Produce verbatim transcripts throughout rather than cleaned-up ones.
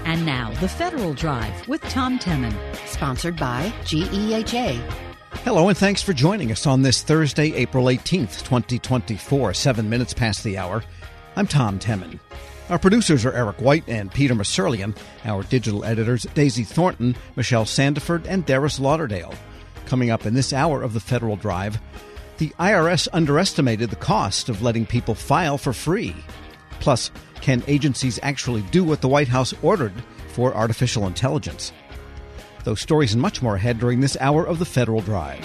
And now, The Federal Drive with Tom Temin. Sponsored by G E H A. Hello, and thanks for joining us on this Thursday, April eighteenth, twenty twenty-four, seven minutes past the hour. I'm Tom Temin. Our producers are Eric White and Peter Masurlian. Our digital editors, Daisy Thornton, Michelle Sandiford, and Darius Lauderdale. Coming up in this hour of The Federal Drive, the I R S underestimated the cost of letting people file for free. Plus, can agencies actually do what the White House ordered for artificial intelligence? Those stories and much more ahead during this hour of The Federal Drive.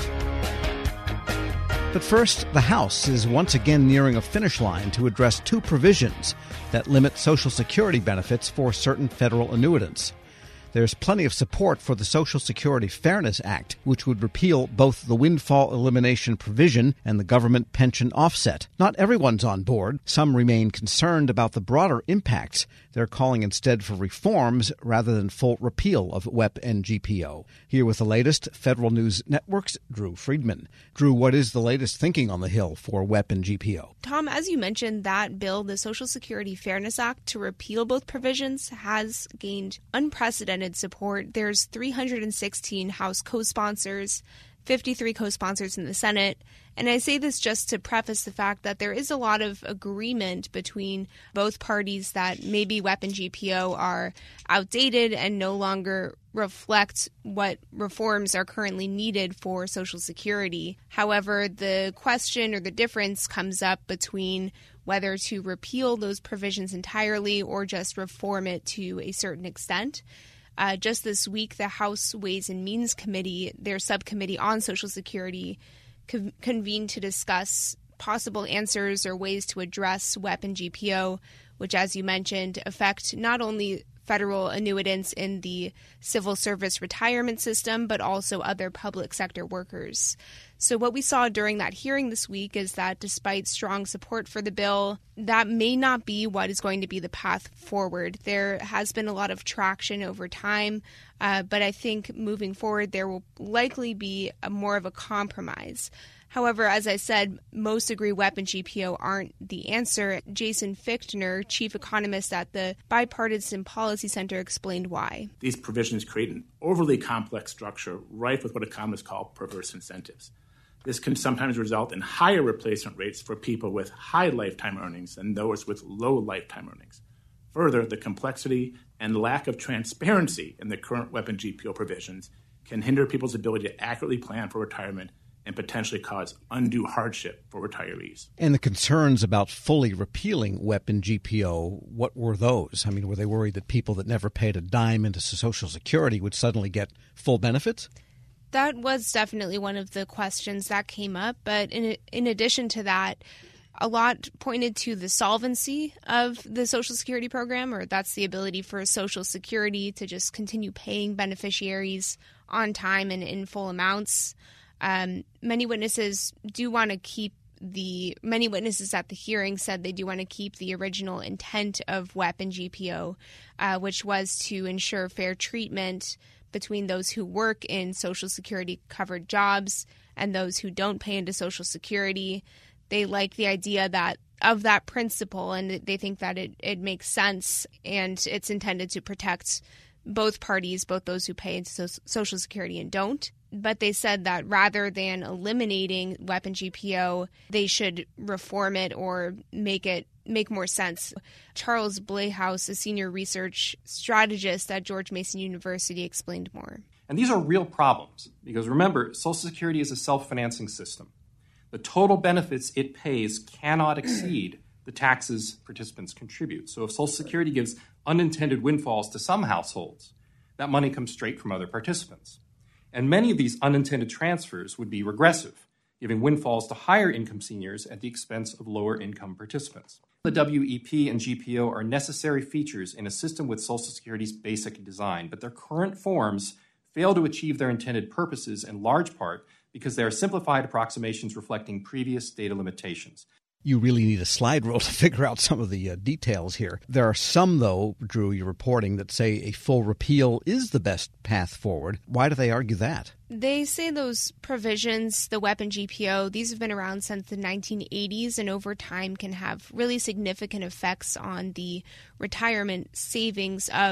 But first, the House is once again nearing a finish line to address two provisions that limit Social Security benefits for certain federal annuitants. There's plenty of support for the Social Security Fairness Act, which would repeal both the windfall elimination provision and the government pension offset. Not everyone's on board. Some remain concerned about the broader impacts. They're calling instead for reforms rather than full repeal of W E P and G P O. Here with the latest, Federal News Network's Drew Friedman. Drew, what is the latest thinking on the Hill for W E P and G P O? Tom, as you mentioned, that bill, the Social Security Fairness Act, to repeal both provisions has gained unprecedented support. There's three hundred sixteen House co-sponsors, fifty-three co-sponsors in the Senate. And I say this just to preface the fact that there is a lot of agreement between both parties that maybe W E P and G P O are outdated and no longer reflect what reforms are currently needed for Social Security. However, the question or the difference comes up between whether to repeal those provisions entirely or just reform it to a certain extent. Uh, just this week, the House Ways and Means Committee, their subcommittee on Social Security, co- convened to discuss possible answers or ways to address W E P and G P O, which, as you mentioned, affect not only federal annuitants in the civil service retirement system, but also other public sector workers. So what we saw during that hearing this week is that despite strong support for the bill, that may not be what is going to be the path forward. There has been a lot of traction over time, uh, but I think moving forward there will likely be a more of a compromise. However, as I said, most agree W E P and G P O aren't the answer. Jason Fichtner, chief economist at the Bipartisan Policy Center, explained why. These provisions create an overly complex structure rife with what economists call perverse incentives. This can sometimes result in higher replacement rates for people with high lifetime earnings than those with low lifetime earnings. Further, the complexity and lack of transparency in the current W E P and G P O provisions can hinder people's ability to accurately plan for retirement and potentially cause undue hardship for retirees. And the concerns about fully repealing W E P and G P O, what were those? I mean, were they worried that people that never paid a dime into Social Security would suddenly get full benefits? That was definitely one of the questions that came up. But in in addition to that, a lot pointed to the solvency of the Social Security program, or that's the ability for Social Security to just continue paying beneficiaries on time and in full amounts. Um, many witnesses do want to keep the many witnesses at the hearing said they do want to keep the original intent of W E P and G P O, uh, which was to ensure fair treatment between those who work in Social Security covered jobs and those who don't pay into Social Security. They like the idea that of that principle, and they think that it, it makes sense, and it's intended to protect both parties, both those who pay into so- Social Security and don't. But they said that rather than eliminating W E P and G P O, they should reform it or make it make more sense. Charles Blehaus, a senior research strategist at George Mason University, explained more. And these are real problems because remember, Social Security is a self-financing system. The total benefits it pays cannot exceed the taxes participants contribute. So if Social Security gives unintended windfalls to some households, that money comes straight from other participants. And many of these unintended transfers would be regressive, giving windfalls to higher income seniors at the expense of lower income participants. The W E P and G P O are necessary features in a system with Social Security's basic design, but their current forms fail to achieve their intended purposes in large part because they are simplified approximations reflecting previous data limitations. You really need a slide rule to figure out some of the uh, details here. There are some, though, Drew, you're reporting, that say a full repeal is the best path forward. Why do they argue that? They say those provisions, the W E P and G P O, these have been around since the nineteen eighties and over time can have really significant effects on the retirement savings of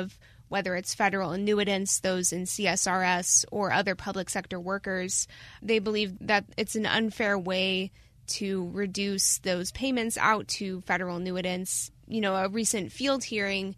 whether it's federal annuitants, those in C S R S, or other public sector workers. They believe that it's an unfair way to reduce those payments out to federal annuitants. You know, a recent field hearing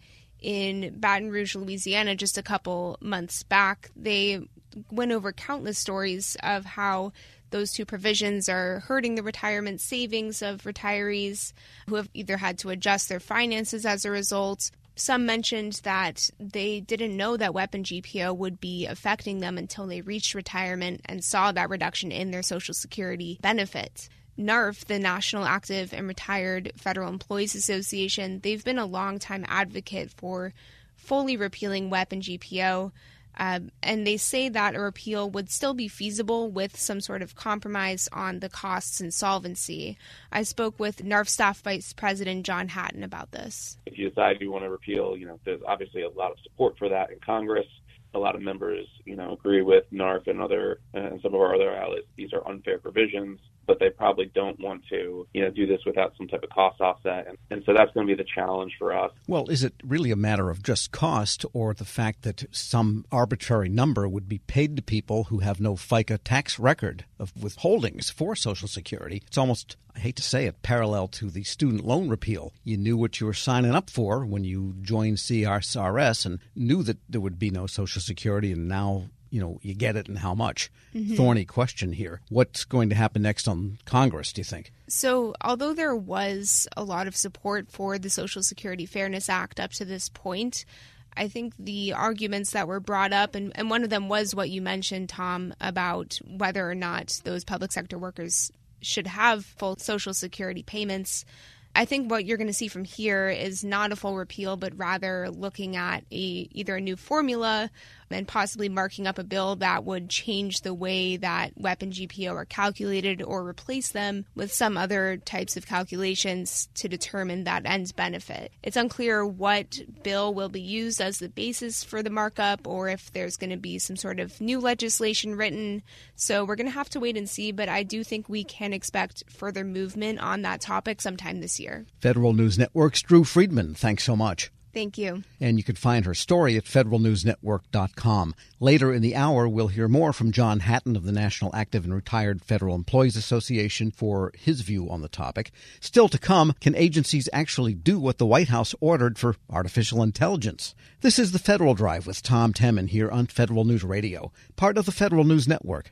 in Baton Rouge, Louisiana, just a couple months back, they went over countless stories of how those two provisions are hurting the retirement savings of retirees who have either had to adjust their finances as a result. Some mentioned that they didn't know that weapon G P O would be affecting them until they reached retirement and saw that reduction in their Social Security benefit. NARF, the National Active and Retired Federal Employees Association, they've been a longtime advocate for fully repealing weapon G P O. Uh, and they say that a repeal would still be feasible with some sort of compromise on the costs and solvency. I spoke with NARF Staff Vice President John Hatton about this. If you decide you want to repeal, you know, there's obviously a lot of support for that in Congress. A lot of members, you know, agree with NARF and other and some of our other allies. These are unfair provisions, but they probably don't want to, you know, do this without some type of cost offset. And, and so that's going to be the challenge for us. Well, is it really a matter of just cost or the fact that some arbitrary number would be paid to people who have no FICA tax record of withholdings for Social Security? It's almost, I hate to say it, parallel to the student loan repeal. You knew what you were signing up for when you joined C S R S and knew that there would be no Social Security, and now, you know, you get it and how much. Mm-hmm. Thorny question here. What's going to happen next on Congress, do you think? So although there was a lot of support for the Social Security Fairness Act up to this point, I think the arguments that were brought up, and, and one of them was what you mentioned, Tom, about whether or not those public sector workers should have full Social Security payments. I think what you're going to see from here is not a full repeal, but rather looking at a either a new formula and possibly marking up a bill that would change the way that weapon G P O are calculated or replace them with some other types of calculations to determine that end benefit. It's unclear what bill will be used as the basis for the markup or if there's going to be some sort of new legislation written. So we're going to have to wait and see, but I do think we can expect further movement on that topic sometime this year. Federal News Network's Drew Friedman, thanks so much. Thank you. And you can find her story at federal news network dot com. Later in the hour, we'll hear more from John Hatton of the National Active and Retired Federal Employees Association for his view on the topic. Still to come, can agencies actually do what the White House ordered for artificial intelligence? This is The Federal Drive with Tom Temin here on Federal News Radio, part of the Federal News Network.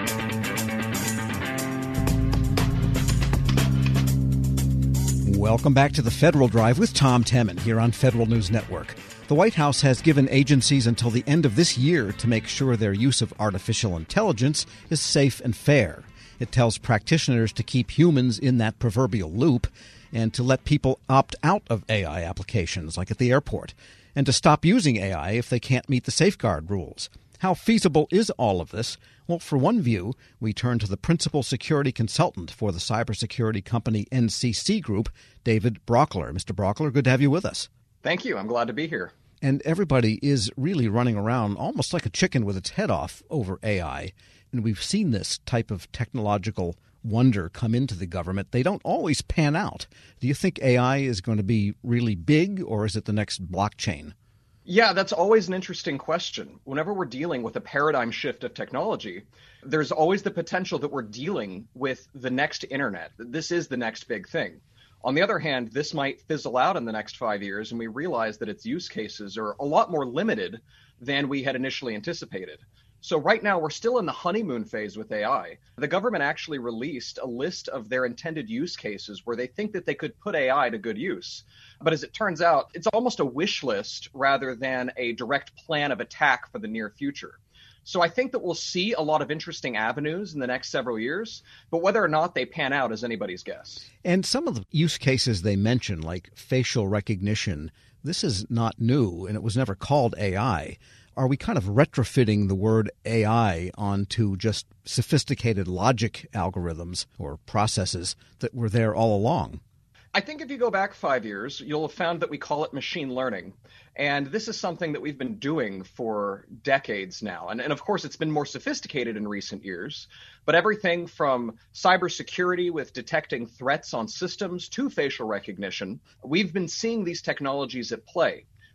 Welcome back to the Federal Drive with Tom Temin here on Federal News Network. The White House has given agencies until the end of this year to make sure their use of artificial intelligence is safe and fair. It tells practitioners to keep humans in that proverbial loop and to let people opt out of A I applications, like at the airport, and to stop using A I if they can't meet the safeguard rules. How feasible is all of this? Well, for one view, we turn to the principal security consultant for the cybersecurity company N C C Group, David Brockler. Mister Brockler, good to have you with us. Thank you. I'm glad to be here. And everybody is really running around almost like a chicken with its head off over A I. And we've seen this type of technological wonder come into the government. They don't always pan out. Do you think A I is going to be really big, or is it the next blockchain? Yeah, that's always an interesting question. Whenever we're dealing with a paradigm shift of technology, there's always the potential that we're dealing with the next internet. This is the next big thing. On the other hand, this might fizzle out in the next five years, and we realize that its use cases are a lot more limited than we had initially anticipated. So right now, we're still in the honeymoon phase with A I. The government actually released a list of their intended use cases where they think that they could put A I to good use. But as it turns out, it's almost a wish list rather than a direct plan of attack for the near future. So I think that we'll see a lot of interesting avenues in the next several years, but whether or not they pan out is anybody's guess. And some of the use cases they mention, like facial recognition, this is not new, and it was never called A I. Are we kind of retrofitting the word A I onto just sophisticated logic algorithms or processes that were there all along? I think if you go back five years, you'll have found that we call it machine learning. And this is something that we've been doing for decades now. And, and of course, it's been more sophisticated in recent years. But everything from cybersecurity with detecting threats on systems to facial recognition, we've been seeing these technologies at play.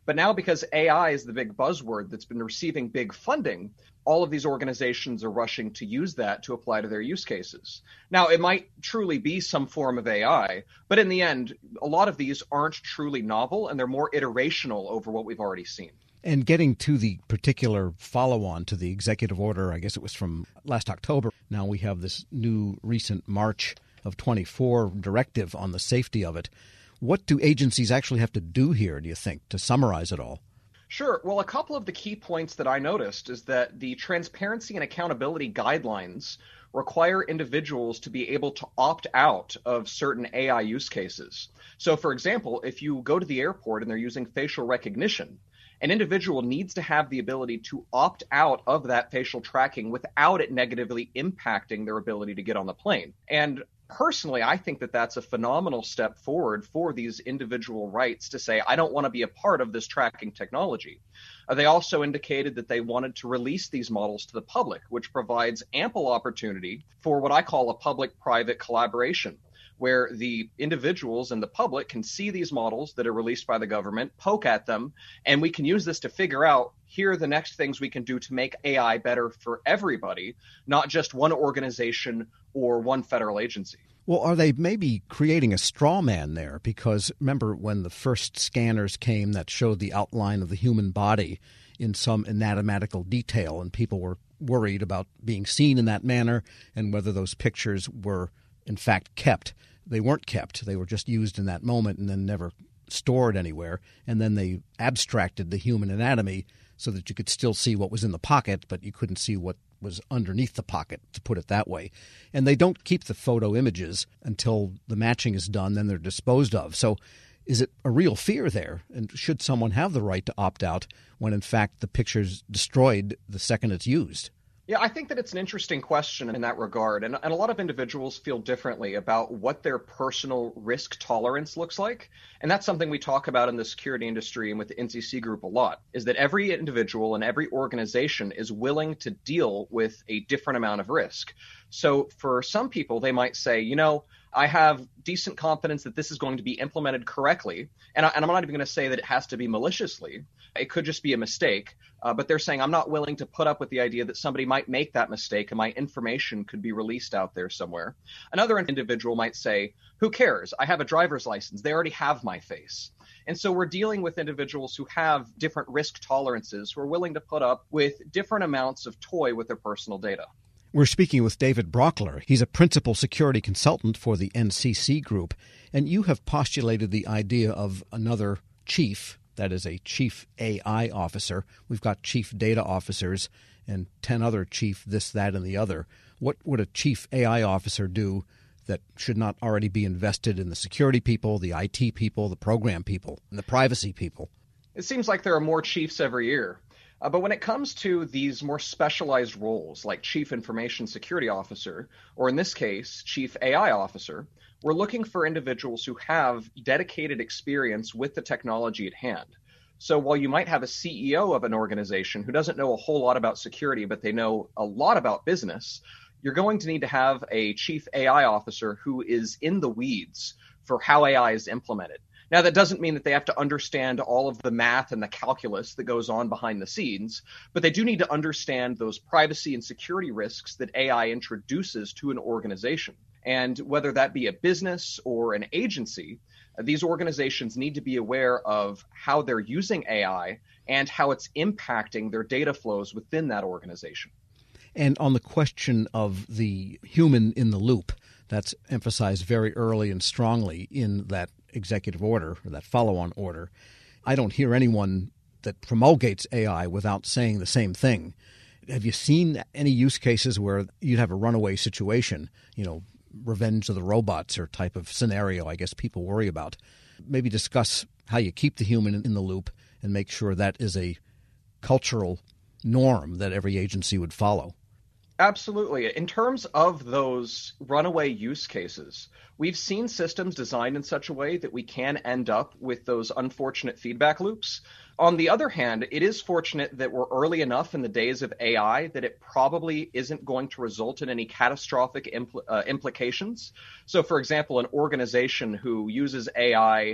But now, because A I is the big buzzword that's been receiving big funding, all of these organizations are rushing to use that to apply to their use cases. Now, it might truly be some form of A I, but in the end, a lot of these aren't truly novel, and they're more iterational over what we've already seen. And getting to the particular follow-on to the executive order, I guess it was from last October. Now we have this new recent March of twenty-four directive on the safety of it. What do agencies actually have to do here, do you think, to summarize it all? Sure. Well, a couple of the key points that I noticed is that the transparency and accountability guidelines require individuals to be able to opt out of certain A I use cases. So, for example, if you go to the airport and they're using facial recognition, an individual needs to have the ability to opt out of that facial tracking without it negatively impacting their ability to get on the plane. And personally, I think that that's a phenomenal step forward for these individual rights to say, I don't want to be a part of this tracking technology. Uh, they also indicated that they wanted to release these models to the public, which provides ample opportunity for what I call a public-private collaboration, where the individuals and the public can see these models that are released by the government, poke at them, and we can use this to figure out, here are the next things we can do to make A I better for everybody, not just one organization or one federal agency. Well, are they maybe creating a straw man there? Because remember when the first scanners came that showed the outline of the human body in some anatomical detail, and people were worried about being seen in that manner and whether those pictures were in fact kept. They weren't kept. They were just used in that moment and then never stored anywhere. And then they abstracted the human anatomy so that you could still see what was in the pocket, but you couldn't see what was underneath the pocket, to put it that way. And they don't keep the photo images until the matching is done, then they're disposed of. So is it a real fear there? And should someone have the right to opt out when, in fact, the picture's destroyed the second it's used? Yeah, I think that it's an interesting question in that regard. And, and a lot of individuals feel differently about what their personal risk tolerance looks like. And that's something we talk about in the security industry and with the N C C group a lot, is that every individual and every organization is willing to deal with a different amount of risk. So for some people, they might say, you know, I have decent confidence that this is going to be implemented correctly. And, I, and I'm not even going to say that it has to be maliciously. It could just be a mistake. Uh, but they're saying I'm not willing to put up with the idea that somebody might make that mistake and my information could be released out there somewhere. Another individual might say, who cares? I have a driver's license. They already have my face. And so we're dealing with individuals who have different risk tolerances, who are willing to put up with different amounts of toy with their personal data. We're speaking with David Brockler. He's a principal security consultant for the N C C group, and you have postulated the idea of another chief, that is a chief A I officer. We've got chief data officers and ten other chief this, that, and the other. What would a chief A I officer do that should not already be invested in the security people, the I T people, the program people, and the privacy people? It seems like there are more chiefs every year. Uh, but when it comes to these more specialized roles like Chief Information Security Officer, or in this case, Chief A I Officer, we're looking for individuals who have dedicated experience with the technology at hand. So while you might have a C E O of an organization who doesn't know a whole lot about security, but they know a lot about business, you're going to need to have a Chief A I Officer who is in the weeds for how A I is implemented. Now, that doesn't mean that they have to understand all of the math and the calculus that goes on behind the scenes, but they do need to understand those privacy and security risks that A I introduces to an organization. And whether that be a business or an agency, these organizations need to be aware of how they're using A I and how it's impacting their data flows within that organization. And on the question of the human in the loop, that's emphasized very early and strongly in that executive order, or that follow-on order. I don't hear anyone that promulgates A I without saying the same thing. Have you seen any use cases where you'd have a runaway situation, you know, Revenge of the Robots or type of scenario I guess people worry about? Maybe discuss how you keep the human in the loop and make sure that is a cultural norm that every agency would follow. Absolutely. In terms of those runaway use cases, we've seen systems designed in such a way that we can end up with those unfortunate feedback loops. On the other hand, it is fortunate that we're early enough in the days of A I that it probably isn't going to result in any catastrophic impl- uh, implications. So, for example, an organization who uses A I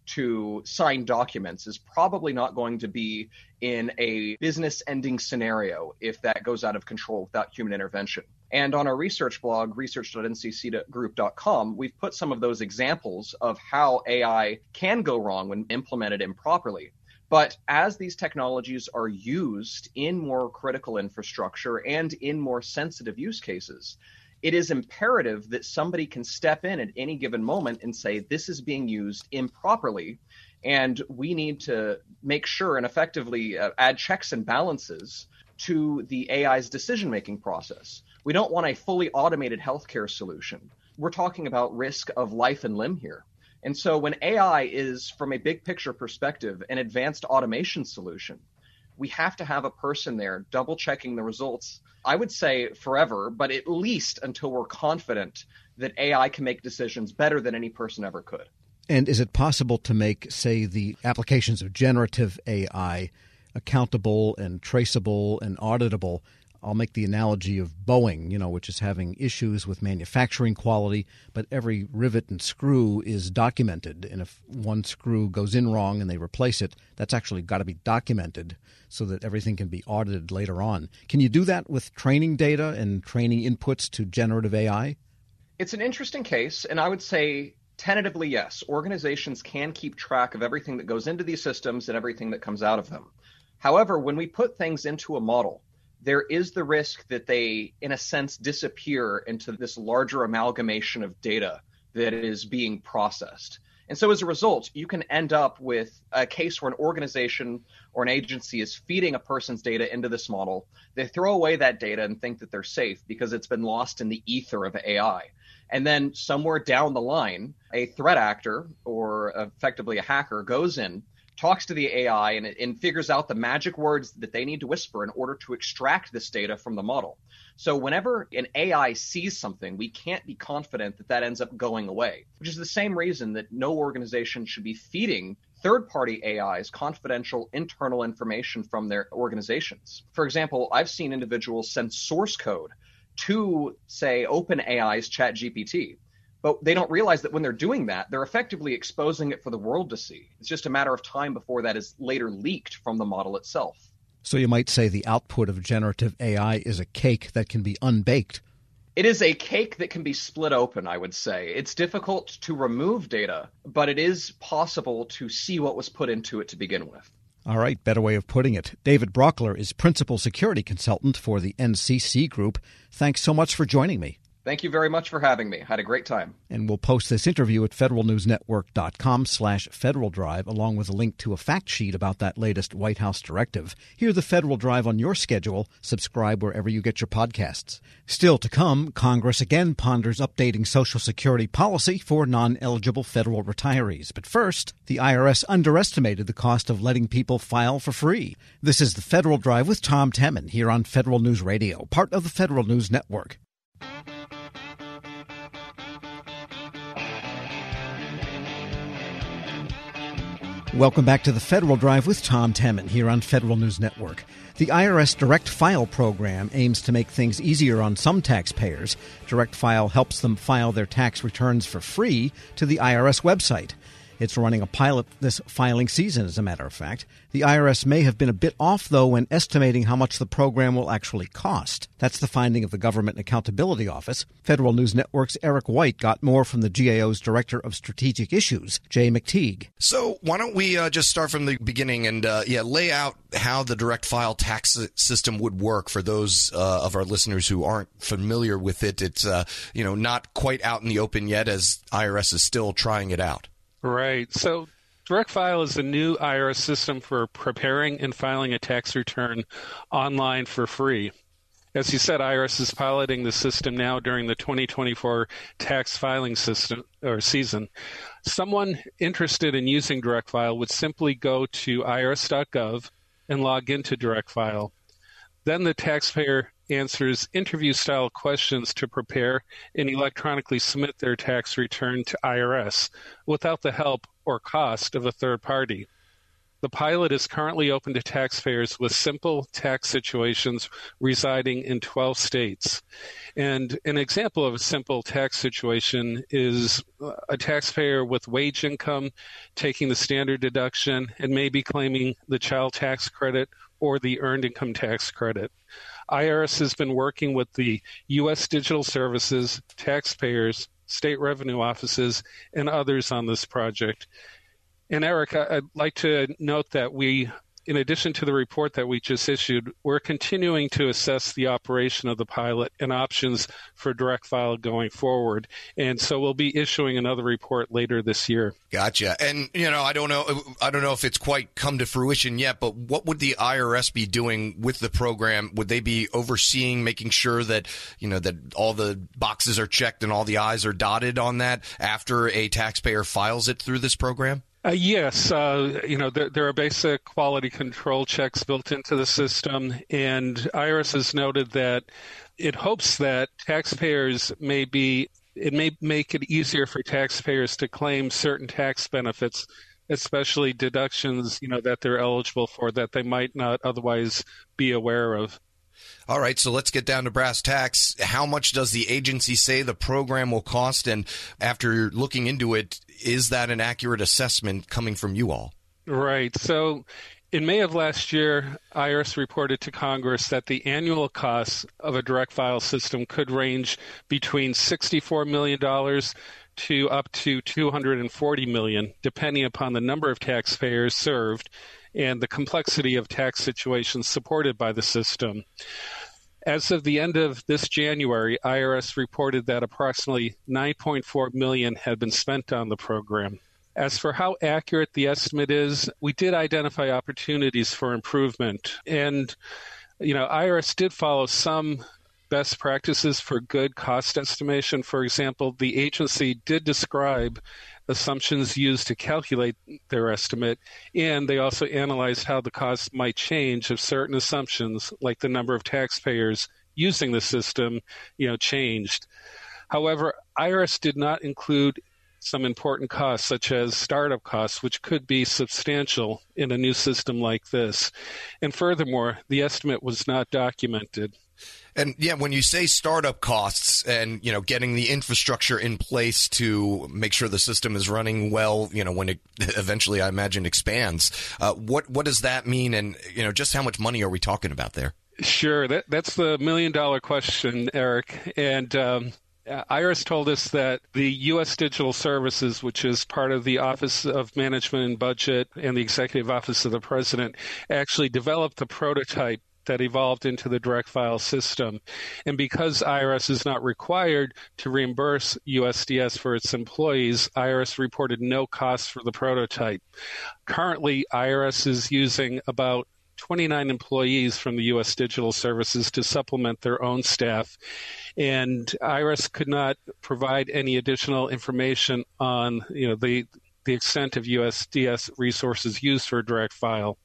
to sign documents is probably not going to be in a business-ending scenario if that goes out of control without human intervention. And on our research blog, research dot n c c group dot com, we've put some of those examples of how A I can go wrong when implemented improperly. But as these technologies are used in more critical infrastructure and in more sensitive use cases, it is imperative that somebody can step in at any given moment and say, this is being used improperly, and we need to make sure and effectively uh, add checks and balances to the A I's decision-making process. We don't want a fully automated healthcare solution. We're talking about risk of life and limb here. And so when A I is, from a big picture perspective, an advanced automation solution, we have to have a person there double checking the results. I would say forever, but at least until we're confident that A I can make decisions better than any person ever could. And is it possible to make, say, the applications of generative A I accountable and traceable and auditable? I'll make the analogy of Boeing, you know, which is having issues with manufacturing quality, but every rivet and screw is documented. And if one screw goes in wrong and they replace it, that's actually got to be documented so that everything can be audited later on. Can you do that with training data and training inputs to generative A I? It's an interesting case, and I would say tentatively, yes. Organizations can keep track of everything that goes into these systems and everything that comes out of them. However, when we put things into a model, there is the risk that they, in a sense, disappear into this larger amalgamation of data that is being processed. And so as a result, you can end up with a case where an organization or an agency is feeding a person's data into this model. They throw away that data and think that they're safe because it's been lost in the ether of A I. And then somewhere down the line, a threat actor or effectively a hacker goes in, talks to the A I and, and figures out the magic words that they need to whisper in order to extract this data from the model. So whenever an A I sees something, we can't be confident that that ends up going away, which is the same reason that no organization should be feeding third-party A Is confidential internal information from their organizations. For example, I've seen individuals send source code to, say, OpenAI's ChatGPT. But they don't realize that when they're doing that, they're effectively exposing it for the world to see. It's just a matter of time before that is later leaked from the model itself. So you might say the output of generative A I is a cake that can be unbaked. It is a cake that can be split open, I would say. It's difficult to remove data, but it is possible to see what was put into it to begin with. All right, better way of putting it. David Brockler is Principal Security Consultant for the N C C Group. Thanks so much for joining me. Thank you very much for having me. Had a great time. And we'll post this interview at federalnewsnetwork.com slash Federal Drive, along with a link to a fact sheet about that latest White House directive. Hear the Federal Drive on your schedule. Subscribe wherever you get your podcasts. Still to come, Congress again ponders updating Social Security policy for non-eligible federal retirees. But first, the I R S underestimated the cost of letting people file for free. This is the Federal Drive with Tom Temin here on Federal News Radio, part of the Federal News Network. Welcome back to the Federal Drive with Tom Temin here on Federal News Network. The I R S Direct File program aims to make things easier on some taxpayers. Direct File helps them file their tax returns for free to the I R S website. It's running a pilot this filing season, as a matter of fact. The I R S may have been a bit off, though, when estimating how much the program will actually cost. That's the finding of the Government Accountability Office. Federal News Network's Eric White got more from the G A O's Director of Strategic Issues, Jay McTeague. So why don't we uh, just start from the beginning and uh, yeah, lay out how the direct file tax system would work for those uh, of our listeners who aren't familiar with it. It's uh, you know not quite out in the open yet, as I R S is still trying it out. Right. So Direct File is a new I R S system for preparing and filing a tax return online for free. As you said, I R S is piloting the system now during the twenty twenty-four tax filing system or season. Someone interested in using Direct File would simply go to I R S dot gov and log into Direct File. Then the taxpayer answers interview-style questions to prepare and electronically submit their tax return to I R S without the help or cost of a third party. The pilot is currently open to taxpayers with simple tax situations residing in twelve states. And an example of a simple tax situation is a taxpayer with wage income taking the standard deduction and maybe claiming the child tax credit or the earned income tax credit. I R S has been working with the U S Digital Services, taxpayers, state revenue offices, and others on this project. And Eric, I'd like to note that we, in addition to the report that we just issued, we're continuing to assess the operation of the pilot and options for direct file going forward. And so we'll be issuing another report later this year. Gotcha. And, you know, I don't know, I don't know if it's quite come to fruition yet, but what would the I R S be doing with the program? Would they be overseeing, making sure that, you know, that all the boxes are checked and all the I's are dotted on that after a taxpayer files it through this program? Uh, yes, uh, you know, there, there are basic quality control checks built into the system, and I R S has noted that it hopes that taxpayers may be, it may make it easier for taxpayers to claim certain tax benefits, especially deductions, you know, that they're eligible for that they might not otherwise be aware of. All right, so let's get down to brass tacks. How much does the agency say the program will cost? And after looking into it, is that an accurate assessment coming from you all? Right. So in May of last year, I R S reported to Congress that the annual cost of a direct file system could range between sixty-four million dollars to up to two hundred forty million dollars, depending upon the number of taxpayers served and the complexity of tax situations supported by the system. As of the end of this January, I R S reported that approximately nine point four million dollars had been spent on the program. As for how accurate the estimate is, we did identify opportunities for improvement. And, you know, I R S did follow some best practices for good cost estimation. For example, the agency did describe assumptions used to calculate their estimate, and they also analyzed how the cost might change if certain assumptions, like the number of taxpayers using the system, you know, changed. However, I R S did not include some important costs, such as startup costs, which could be substantial in a new system like this. And furthermore, the estimate was not documented. And yeah, when you say startup costs and, you know, getting the infrastructure in place to make sure the system is running well, you know, when it eventually, I imagine, expands, uh, what what does that mean? And, you know, just how much money are we talking about there? Sure. That, that's the million dollar question, Eric. And um, I R S told us that the U S Digital Services, which is part of the Office of Management and Budget and the Executive Office of the President, actually developed the prototype that evolved into the direct file system. And because I R S is not required to reimburse U S D S for its employees, I R S reported no costs for the prototype. Currently, I R S is using about twenty-nine employees from the U S Digital Services to supplement their own staff. And I R S could not provide any additional information on, you know, the, the extent of U S D S resources used for direct file.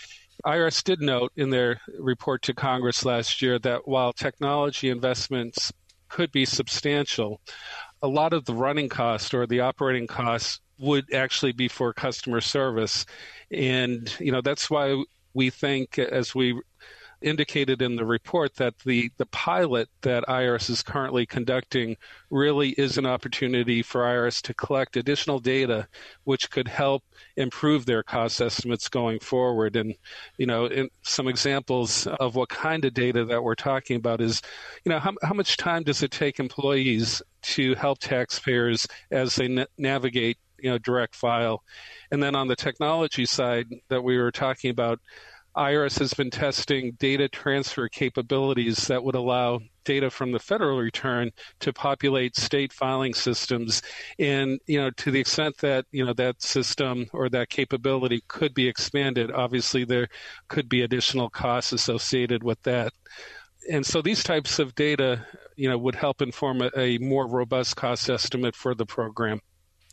I R S did note in their report to Congress last year that while technology investments could be substantial, a lot of the running cost or the operating costs would actually be for customer service. And, you know, that's why we think, as we indicated in the report, that the, the pilot that I R S is currently conducting really is an opportunity for I R S to collect additional data which could help improve their cost estimates going forward. And, you know, in some examples of what kind of data that we're talking about is, you know, how, how much time does it take employees to help taxpayers as they na- navigate, you know, direct file? And then on the technology side that we were talking about, I R S has been testing data transfer capabilities that would allow data from the federal return to populate state filing systems. And, you know, to the extent that, you know, that system or that capability could be expanded, obviously there could be additional costs associated with that. And so these types of data, you know, would help inform a, a more robust cost estimate for the program.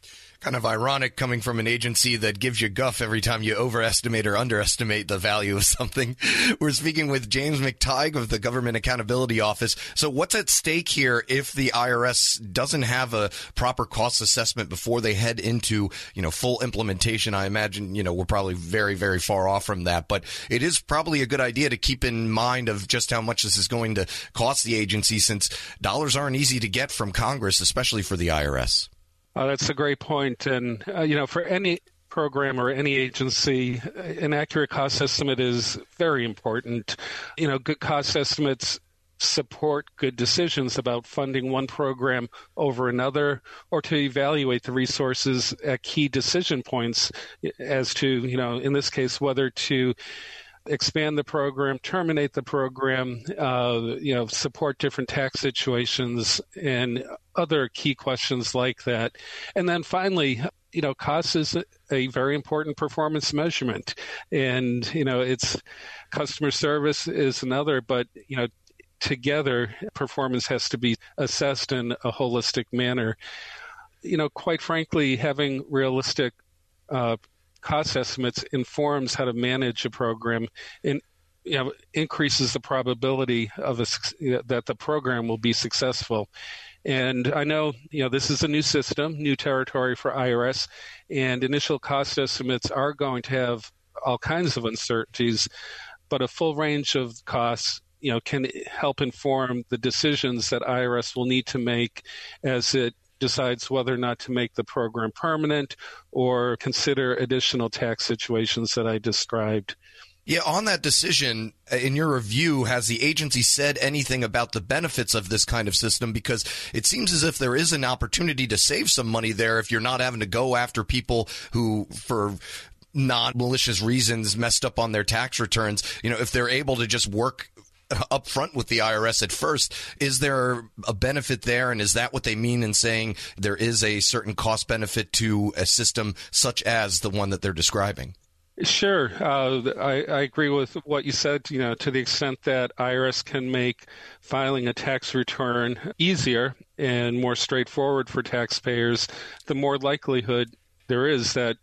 Kind of ironic coming from an agency that gives you guff every time you overestimate or underestimate the value of something. We're speaking with James McTighe of the Government Accountability Office. So what's at stake here if the I R S doesn't have a proper cost assessment before they head into, you know, full implementation? I imagine, you know, we're probably very, very far off from that, but it is probably a good idea to keep in mind of just how much this is going to cost the agency, since dollars aren't easy to get from Congress, especially for the I R S. Uh, that's a great point. And, uh, you know, for any program or any agency, an accurate cost estimate is very important. You know, good cost estimates support good decisions about funding one program over another, or to evaluate the resources at key decision points as to, you know, in this case, whether to expand the program, terminate the program, uh, you know, support different tax situations and other key questions like that. And then finally, you know, cost is a very important performance measurement. And, you know, it's customer service is another, but, you know, together performance has to be assessed in a holistic manner. You know, quite frankly, having realistic uh cost estimates informs how to manage a program and, you know, increases the probability of a, that the program will be successful. And I know, you know, this is a new system, new territory for I R S, and initial cost estimates are going to have all kinds of uncertainties, but a full range of costs, you know, can help inform the decisions that I R S will need to make as it decides whether or not to make the program permanent or consider additional tax situations that I described. Yeah, on that decision, in your review, has the agency said anything about the benefits of this kind of system? Because it seems as if there is an opportunity to save some money there if you're not having to go after people who, for non-malicious reasons, messed up on their tax returns. You know, if they're able to just work up front with the I R S at first, is there a benefit there? And is that what they mean in saying there is a certain cost benefit to a system such as the one that they're describing? Sure. Uh, I, I agree with what you said, you know, to the extent that I R S can make filing a tax return easier and more straightforward for taxpayers, the more likelihood there is that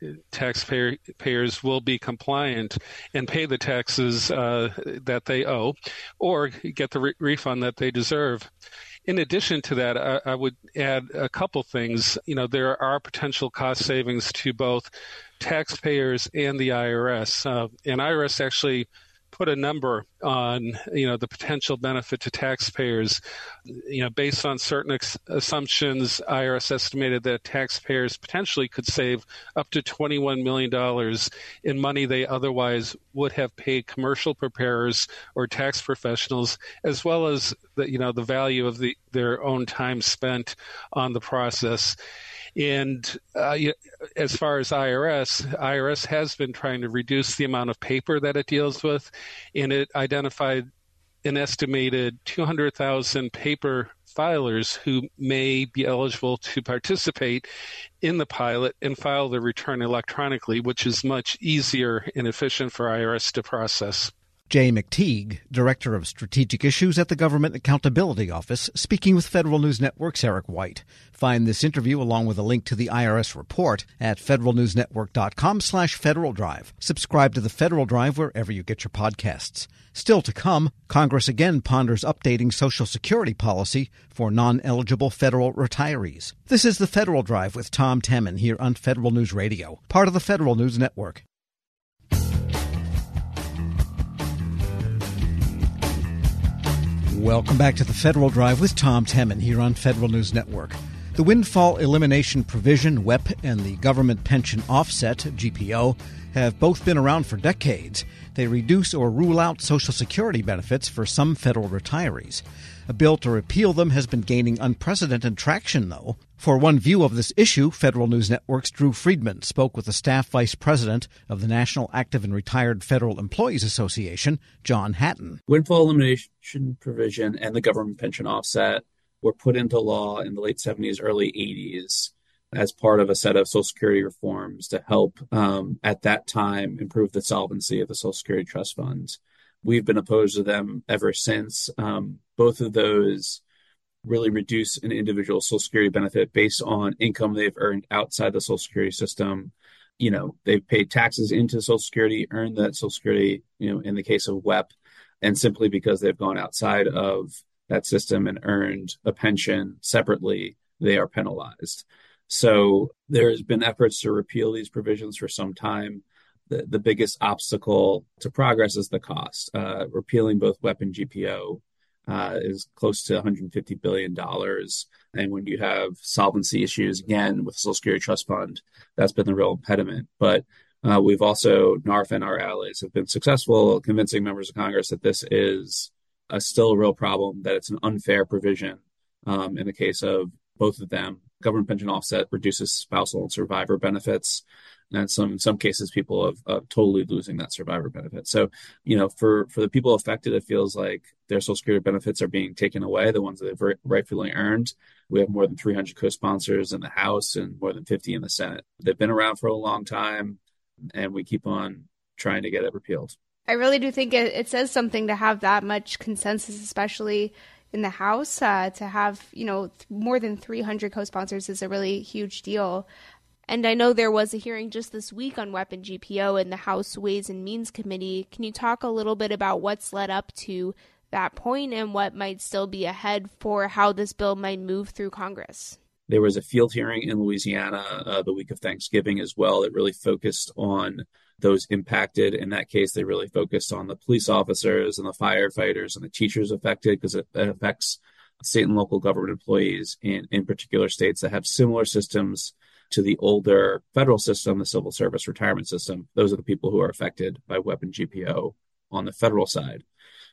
taxpayers will be compliant and pay the taxes uh, that they owe or get the re- refund that they deserve. In addition to that, I, I would add a couple things. You know, there are potential cost savings to both taxpayers and the I R S. Uh, and I R S actually put a number on, you know, the potential benefit to taxpayers. You know, based on certain ex- assumptions, I R S estimated that taxpayers potentially could save up to twenty-one million dollars in money they otherwise would have paid commercial preparers or tax professionals, as well as the, you know, the value of the, their own time spent on the process. And uh, as far as I R S, I R S has been trying to reduce the amount of paper that it deals with, and it identified an estimated two hundred thousand paper filers who may be eligible to participate in the pilot and file their return electronically, which is much easier and efficient for I R S to process. Jay McTighe, Director of Strategic Issues at the Government Accountability Office, speaking with Federal News Network's Eric White. Find this interview along with a link to the I R S report at federalnewsnetwork.com slash Federal Drive. Subscribe to the Federal Drive wherever you get your podcasts. Still to come, Congress again ponders updating Social Security policy for non-eligible federal retirees. This is the Federal Drive with Tom Temin here on Federal News Radio, part of the Federal News Network. Welcome back to the Federal Drive with Tom Temin here on Federal News Network. The Windfall Elimination Provision, W E P, and the Government Pension Offset, G P O, have both been around for decades. They reduce or rule out Social Security benefits for some federal retirees. A bill to repeal them has been gaining unprecedented traction, though. For one view of this issue, Federal News Network's Drew Friedman spoke with the staff vice president of the National Active and Retired Federal Employees Association, John Hatton. Windfall elimination provision and the government pension offset were put into law in the late seventies, early eighties as part of a set of Social Security reforms to help, um, at that time, improve the solvency of the Social Security trust funds. We've been opposed to them ever since. Um, both of those really reduce an individual's Social Security benefit based on income they've earned outside the Social Security system. You know, they've paid taxes into Social Security, earned that Social Security, you know, in the case of W E P, and simply because they've gone outside of that system and earned a pension separately, they are penalized. So there's been efforts to repeal these provisions for some time. The, the biggest obstacle to progress is the cost. Uh, repealing both W E P and G P O uh, is close to one hundred fifty billion dollars. And when you have solvency issues, again, with the Social Security Trust Fund, that's been the real impediment. But uh, we've also, N A R F and our allies have been successful convincing members of Congress that this is a, still a real problem, that it's an unfair provision um, in the case of both of them. Government pension offset reduces spousal and survivor benefits. And some in some cases, people have uh, totally losing that survivor benefit. So, you know, for, for the people affected, it feels like their Social Security benefits are being taken away, the ones that they've rightfully earned. We have more than three hundred co-sponsors in the House and more than fifty in the Senate. They've been around for a long time, and we keep on trying to get it repealed. I really do think it, it says something to have that much consensus, especially in the House. Uh, to have, you know, th- more than three hundred co-sponsors is a really huge deal. And I know there was a hearing just this week on W E P and G P O in the House Ways and Means Committee. Can you talk a little bit about what's led up to that point and what might still be ahead for how this bill might move through Congress? There was a field hearing in Louisiana uh, the week of Thanksgiving as well that really focused on those impacted. In that case, they really focused on the police officers and the firefighters and the teachers affected, because it affects state and local government employees in, in particular states that have similar systems to the older federal system, the civil service retirement system. Those are the people who are affected by W E P and G P O on the federal side.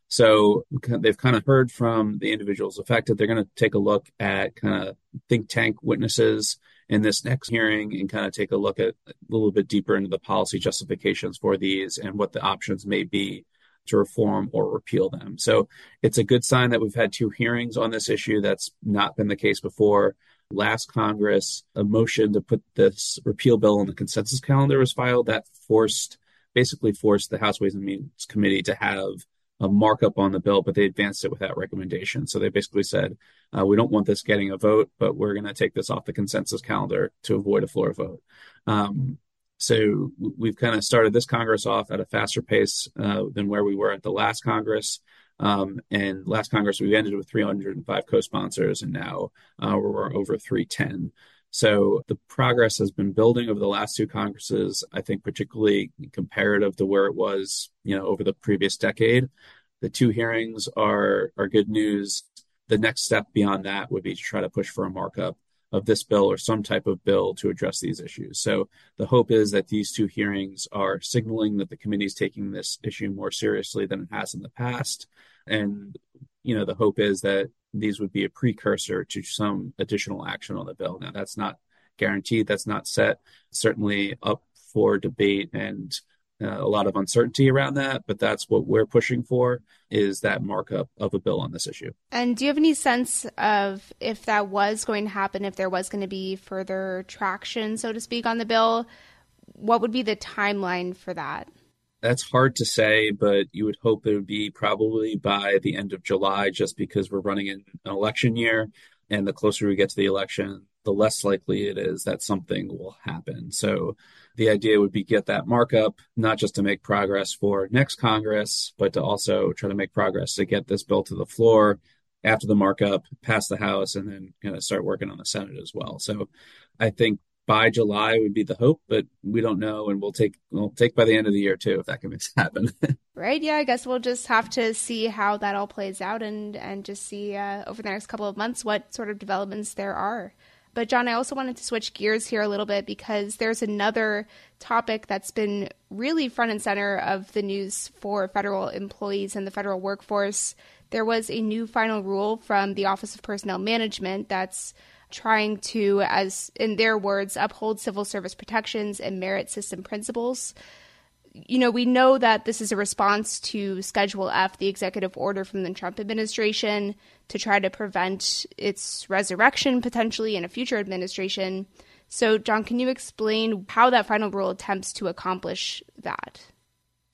So they've kind of heard from the individuals affected. They're going to take a look at kind of think tank witnesses in this next hearing and kind of take a look at a little bit deeper into the policy justifications for these and what the options may be to reform or repeal them. So it's a good sign that we've had two hearings on this issue. That's not been the case before. Last Congress, a motion to put this repeal bill on the consensus calendar was filed that forced, basically forced the House Ways and Means Committee to have a markup on the bill, but they advanced it without recommendation. So they basically said, uh, we don't want this getting a vote, but we're going to take this off the consensus calendar to avoid a floor vote. Um, so we've kind of started this Congress off at a faster pace uh, than where we were at the last Congress. Um, and last Congress, we ended with three hundred five co-sponsors, and now uh, we're over three ten. So the progress has been building over the last two Congresses, I think particularly comparative to where it was, you know, over the previous decade. The two hearings are, are good news. The next step beyond that would be to try to push for a markup of this bill or some type of bill to address these issues. So the hope is that these two hearings are signaling that the committee is taking this issue more seriously than it has in the past. And, you know, the hope is that these would be a precursor to some additional action on the bill. Now, that's not guaranteed. That's not set. Certainly up for debate and uh, a lot of uncertainty around that. But that's what we're pushing for, is that markup of a bill on this issue. And do you have any sense of if that was going to happen, if there was going to be further traction, so to speak, on the bill? What would be the timeline for that? That's hard to say, but you would hope it would be probably by the end of July, just because we're running in an election year. And the closer we get to the election, the less likely it is that something will happen. So the idea would be get that markup, not just to make progress for next Congress, but to also try to make progress to get this bill to the floor after the markup, pass the House, and then kind of start working on the Senate as well. So I think by July would be the hope, but we don't know, and we'll take we'll take by the end of the year too if that can happen. Right? Yeah, I guess we'll just have to see how that all plays out and and just see uh, over the next couple of months what sort of developments there are. But John, I also wanted to switch gears here a little bit because there's another topic that's been really front and center of the news for federal employees and the federal workforce. There was a new final rule from the Office of Personnel Management that's trying to, as in their words, uphold civil service protections and merit system principles. You know, we know that this is a response to Schedule F, the executive order from the Trump administration, to try to prevent its resurrection potentially in a future administration. So, John, can you explain how that final rule attempts to accomplish that?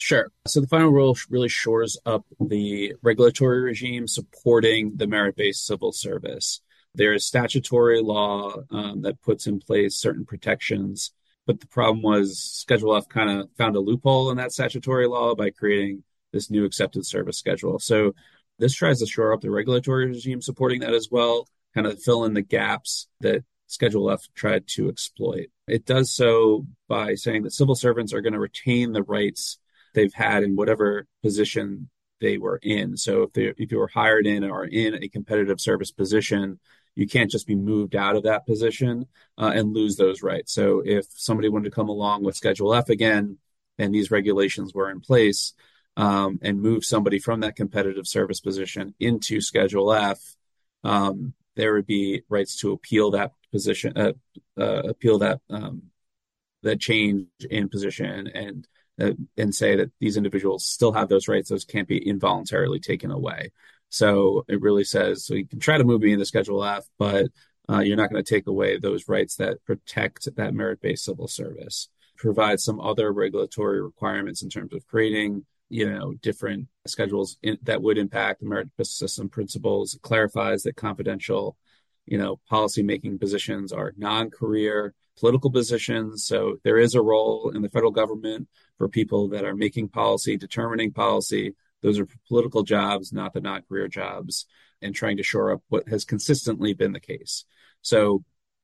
Sure. So the final rule really shores up the regulatory regime supporting the merit-based civil service. There is statutory law um, that puts in place certain protections, but the problem was Schedule F kind of found a loophole in that statutory law by creating this new accepted service schedule. So this tries to shore up the regulatory regime supporting that as well, kind of fill in the gaps that Schedule F tried to exploit. It does so by saying that civil servants are going to retain the rights they've had in whatever position they were in. So if they if you were hired in or in a competitive service position, you can't just be moved out of that position uh, and lose those rights. So if somebody wanted to come along with Schedule F again, and these regulations were in place, um, and move somebody from that competitive service position into Schedule F, um, there would be rights to appeal that position, uh, uh, appeal that um, that change in position, and uh, and say that these individuals still have those rights; those can't be involuntarily taken away. So it really says, so you can try to move me into Schedule F, but uh, you're not going to take away those rights that protect that merit-based civil service. Provide some other regulatory requirements in terms of creating, you know, different schedules in, that would impact the merit-based system principles. It clarifies that confidential, you know, policymaking positions are non-career political positions. So there is a role in the federal government for people that are making policy, determining policy. Those are political jobs, not the non-career jobs, and trying to shore up what has consistently been the case. So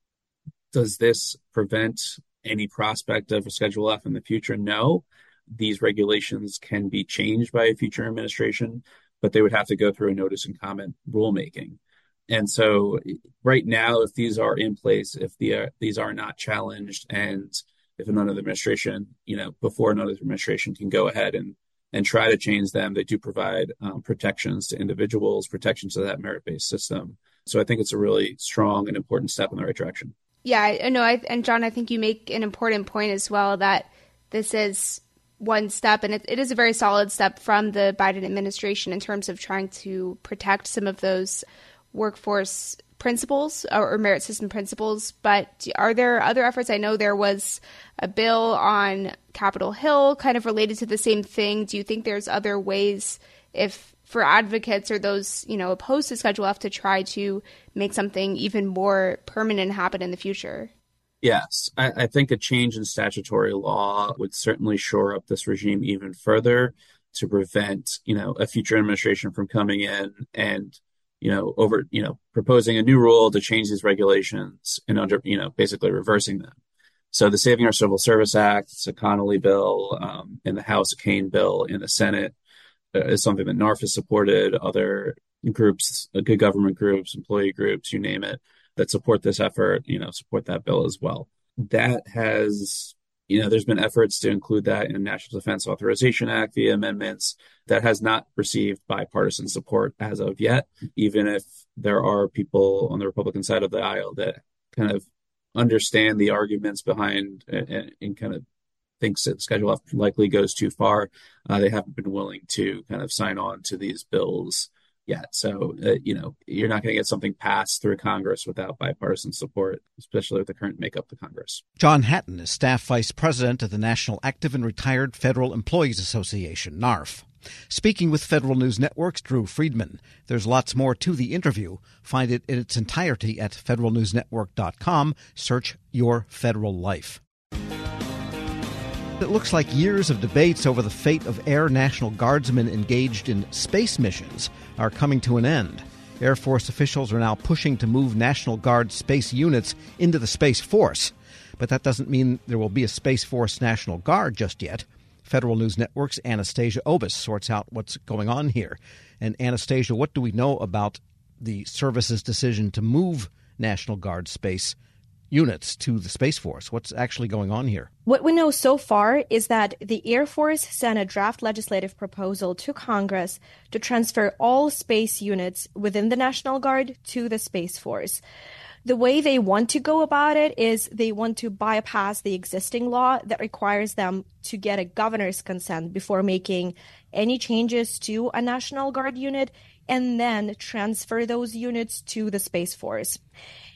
does this prevent any prospect of a Schedule F in the future? No. These regulations can be changed by a future administration, but they would have to go through a notice and comment rulemaking. And so right now, if these are in place, if the, uh, these are not challenged, and if another administration, you know, before another administration can go ahead and and try to change them, they do provide um, protections to individuals, protections to that merit-based system. So I think it's a really strong and important step in the right direction. Yeah, I know. I, and John, I think you make an important point as well, that this is one step, and it, it is a very solid step from the Biden administration in terms of trying to protect some of those workforce principles or, or merit system principles. But are there other efforts? I know there was a bill on Capitol Hill kind of related to the same thing. Do you think there's other ways, if for advocates or those, you know, opposed to Schedule F, to try to make something even more permanent happen in the future? Yes, I, I think a change in statutory law would certainly shore up this regime even further to prevent, you know, a future administration from coming in and, you know, over, you know, proposing a new rule to change these regulations and under, you know, basically reversing them. So the Saving Our Civil Service Act, it's a Connolly bill, um, in the House, a Kane bill in the Senate, uh, is something that NARF has supported, other groups, uh, good government groups, employee groups, you name it, that support this effort, you know, support that bill as well. That has, you know, there's been efforts to include that in the National Defense Authorization Act via amendments. That has not received bipartisan support as of yet, even if there are people on the Republican side of the aisle that kind of understand the arguments behind and, and kind of thinks that Schedule F likely goes too far. Uh, they haven't been willing to kind of sign on to these bills yet. So, uh, you know, you're not going to get something passed through Congress without bipartisan support, especially with the current makeup of Congress. John Hatton is staff vice president of the National Active and Retired Federal Employees Association, NARF. Speaking with Federal News Network's Drew Friedman. There's lots more to the interview. Find it in its entirety at federal news network dot com. Search Your Federal Life. It looks like years of debates over the fate of Air National Guardsmen engaged in space missions are coming to an end. Air Force officials are now pushing to move National Guard space units into the Space Force. But that doesn't mean there will be a Space Force National Guard just yet. Federal News Network's Anastasia Obis sorts out what's going on here. And Anastasia, what do we know about the service's decision to move National Guard space units to the Space Force? What's actually going on here? What we know so far is that the Air Force sent a draft legislative proposal to Congress to transfer all space units within the National Guard to the Space Force. The way they want to go about it is they want to bypass the existing law that requires them to get a governor's consent before making any changes to a National Guard unit, and then transfer those units to the Space Force.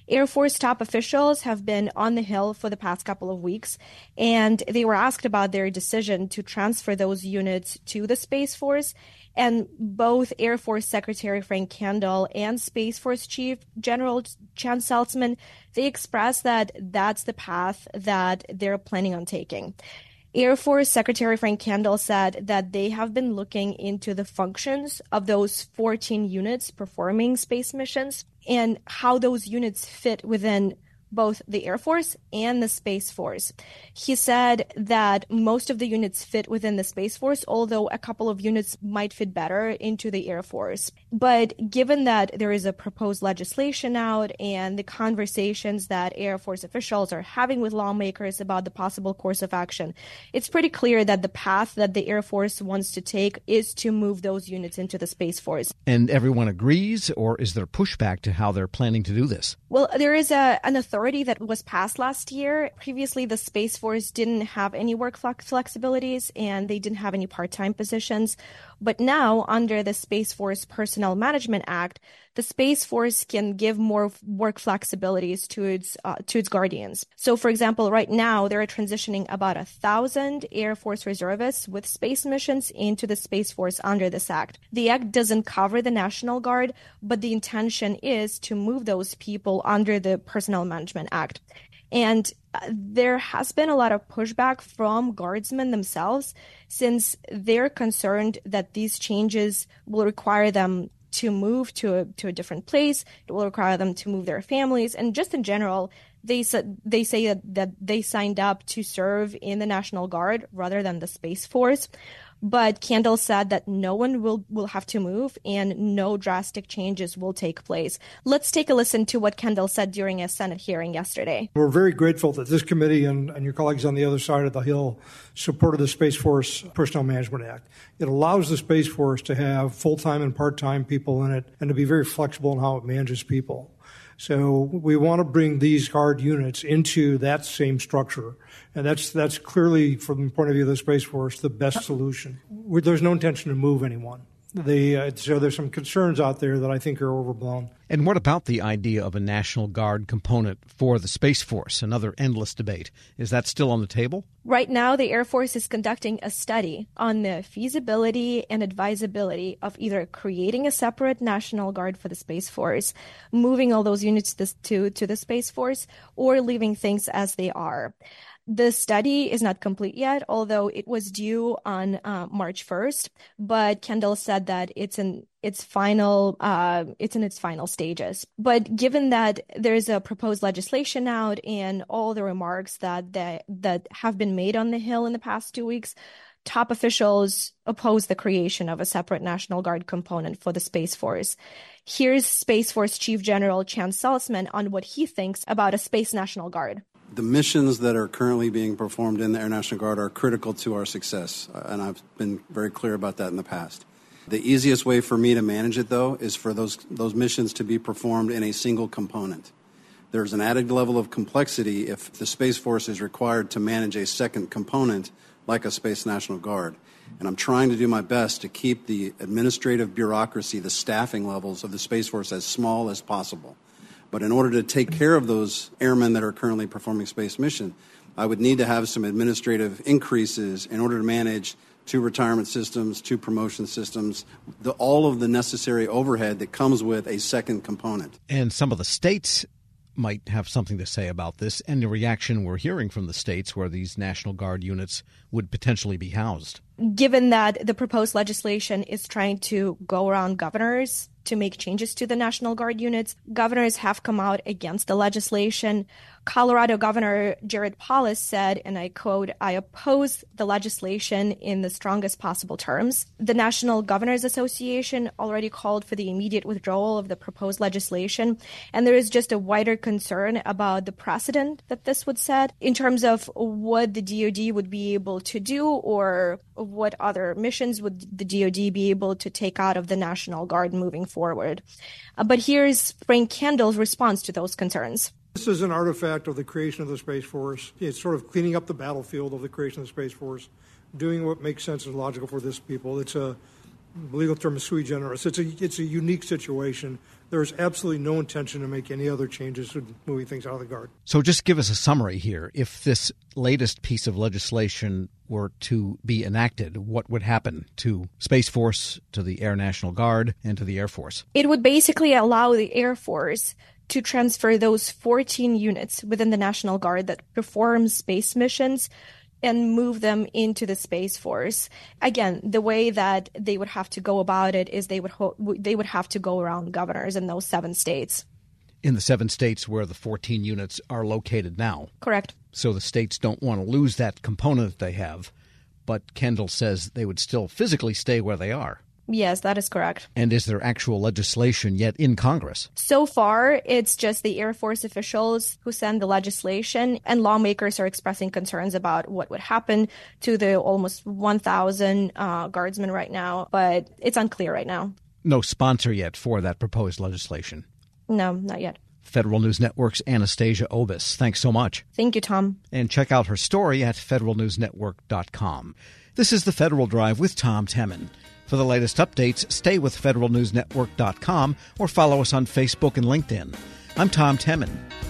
Air Force top officials have been on the Hill for the past couple of weeks, and they were asked about their decision to transfer those units to the Space Force. And both Air Force Secretary Frank Kendall and Space Force Chief General Chan Saltzman, they expressed that that's the path that they're planning on taking. Air Force Secretary Frank Kendall said that they have been looking into the functions of those fourteen units performing space missions and how those units fit within both the Air Force and the Space Force. He said that most of the units fit within the Space Force, although a couple of units might fit better into the Air Force. But given that there is a proposed legislation out and the conversations that Air Force officials are having with lawmakers about the possible course of action, it's pretty clear that the path that the Air Force wants to take is to move those units into the Space Force. And everyone agrees, or is there pushback to how they're planning to do this? Well, there is a, an authority that was passed last year. Previously, the Space Force didn't have any work flex- flexibilities and they didn't have any part-time positions. But now, under the Space Force Personnel Management Act, the Space Force can give more work flexibilities to its uh, to its guardians. So, for example, right now, they're transitioning about a thousand Air Force reservists with space missions into the Space Force under this act. The act doesn't cover the National Guard, but the intention is to move those people under the Personnel Management Act. And there has been a lot of pushback from guardsmen themselves, since they're concerned that these changes will require them to move to a to a different place. It will require them to move their families, and just in general, they they say that, that they signed up to serve in the National Guard rather than the Space Force. But Kendall said that no one will, will have to move and no drastic changes will take place. Let's take a listen to what Kendall said during a Senate hearing yesterday. We're very grateful that this committee and, and your colleagues on the other side of the Hill supported the Space Force Personnel Management Act. It allows the Space Force to have full-time and part-time people in it and to be very flexible in how it manages people. So we want to bring these guard units into that same structure. And that's that's clearly, from the point of view of the Space Force, the best solution. We, there's no intention to move anyone. They, uh, so there's some concerns out there that I think are overblown. And what about the idea of a National Guard component for the Space Force? Another endless debate. Is that still on the table? Right now, the Air Force is conducting a study on the feasibility and advisability of either creating a separate National Guard for the Space Force, moving all those units to, to, to the Space Force, or leaving things as they are. The study is not complete yet, although it was due on uh, March first. But Kendall said that it's in its final, uh, it's in its final stages. But given that there's a proposed legislation out and all the remarks that that, that have been made on the Hill in the past two weeks, top officials oppose the creation of a separate National Guard component for the Space Force. Here's Space Force Chief General Chan Saltzman on what he thinks about a Space National Guard. The missions that are currently being performed in the Air National Guard are critical to our success, and I've been very clear about that in the past. The easiest way for me to manage it, though, is for those those missions to be performed in a single component. There's an added level of complexity if the Space Force is required to manage a second component like a Space National Guard. And I'm trying to do my best to keep the administrative bureaucracy, the staffing levels of the Space Force as small as possible. But in order to take care of those airmen that are currently performing space mission, I would need to have some administrative increases in order to manage two retirement systems, two promotion systems, the, all of the necessary overhead that comes with a second component. And some of the states might have something to say about this, and the reaction we're hearing from the states where these National Guard units would potentially be housed. Given that the proposed legislation is trying to go around governors to make changes to the National Guard units, governors have come out against the legislation. Colorado Governor Jared Polis said, and I quote, "I oppose the legislation in the strongest possible terms." The National Governors Association already called for the immediate withdrawal of the proposed legislation. And there is just a wider concern about the precedent that this would set in terms of what the D O D would be able to do, or what other missions would the D O D be able to take out of the National Guard moving forward. Uh, but here's Frank Kendall's response to those concerns. This is an artifact of the creation of the Space Force. It's sort of cleaning up the battlefield of the creation of the Space Force, doing what makes sense and logical for this people. It's a the legal term is sui generis. It's a, it's a unique situation. There is absolutely no intention to make any other changes to moving things out of the Guard. So just give us a summary here. If this latest piece of legislation were to be enacted, what would happen to Space Force, to the Air National Guard, and to the Air Force? It would basically allow the Air Force to transfer those fourteen units within the National Guard that perform space missions and move them into the Space Force. Again, the way that they would have to go about it is they would ho- they would have to go around governors in those seven states. In the seven states where the fourteen units are located now. Correct. So the states don't want to lose that component that they have, but Kendall says they would still physically stay where they are. Yes, that is correct. And is there actual legislation yet in Congress? So far, it's just the Air Force officials who send the legislation, and lawmakers are expressing concerns about what would happen to the almost one thousand uh, guardsmen right now, but it's unclear right now. No sponsor yet for that proposed legislation? No, not yet. Federal News Network's Anastasia Obis. Thanks so much. Thank you, Tom. And check out her story at federal news network dot com. This is the Federal Drive with Tom Temin. For the latest updates, stay with federal news network dot com or follow us on Facebook and LinkedIn. I'm Tom Temin.